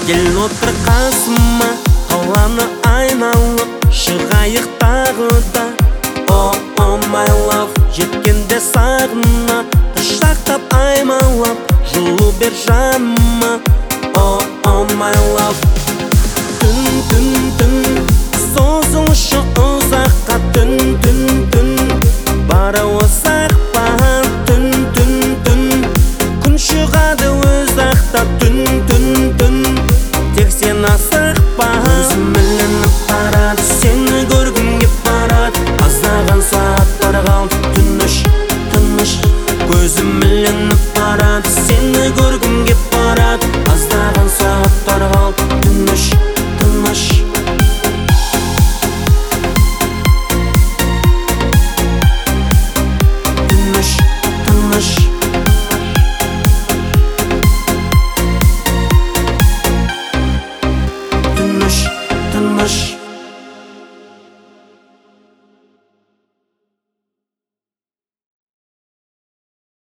Кел отыр қасыма, қаланы айналып, шығайық тағы да. Oh my love, жеткенде сағына, құшақтап аймалап, жылу бер жаныма. Oh my love. Түн созылшы ұзаққа, түн бары осақ баған. Түн күн шығады өз ақтап. Түн тек сен асықпа. Көзім ілініп барады, сені көргім кеп барады. Аздаған сағаттар қалды, тыныш. Көзім ілініп барады, сені көргім кеп